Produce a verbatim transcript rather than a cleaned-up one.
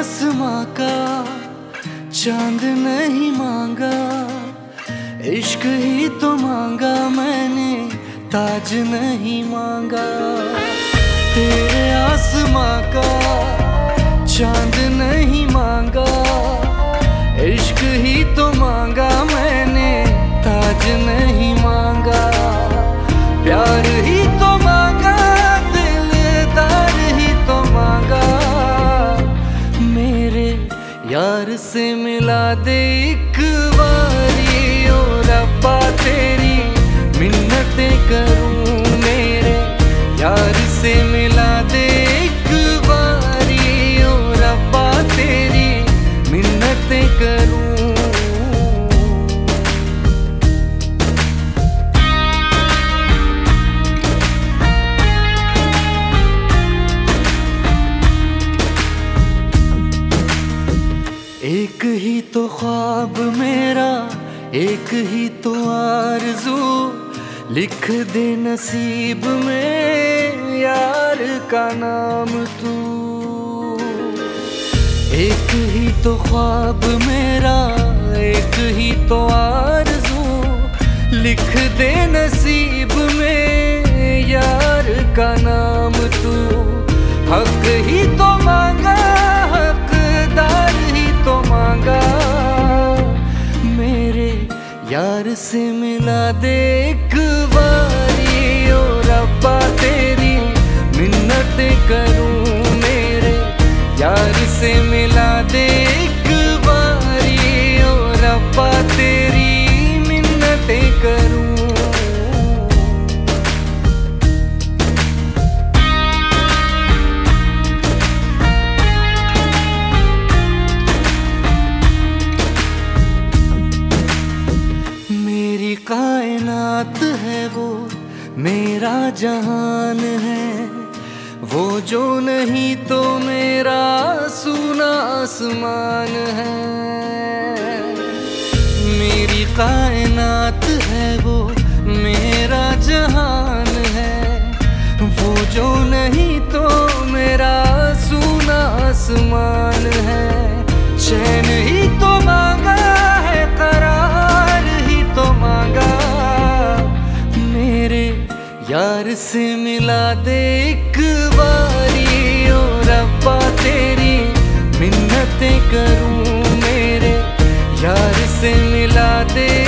आसमां का चांद नहीं मांगा, इश्क ही तो मांगा मैंने, ताज नहीं मांगा। तेरे आसमां का चांद नहीं मांगा, इश्क ही तो मांगा मैंने, ताज नहीं मांगा। प्यार ही तो मांगा, दिलदार ही तो मांगा। मेरे यार से मिला दे एक बारी, ओ रब्बा तेरी मिन्नतें करूं। मेरे यार से मिला दे एक बारी, ओ रब्बा तेरी मिन्नतें करूं। एक ही तो ख्वाब मेरा, एक ही तो आरज़ू, लिख दे नसीब में यार का नाम तू। एक ही तो ख्वाब मेरा, एक ही तो आरज़ू, लिख दे नसीब में यार का नाम तू। हक ही तो मांगा, हकदार ही तो मांगा। मेरे यार से मिला दे एक बारी, ओ रब्बा तेरी मिन्नतें करूं। मेरे यार से मिला दे एक बारी, ओ रब्बा तेरी मिन्नतें करूं। मेरी कायनात है वो, मेरा जहान है वो, जो नहीं तो मेरा सूना आसमान है। मेरी कायनात है वो, मेरा जहान है वो, जो नहीं तो मेरा सूना आसमान है। चैन ही तो मांगा है, करार ही तो मांगा। मेरे यार से मिला दे एक बारी, ओ रब्बा तेरी मिन्नतें करूं। मेरे यार से मिला दे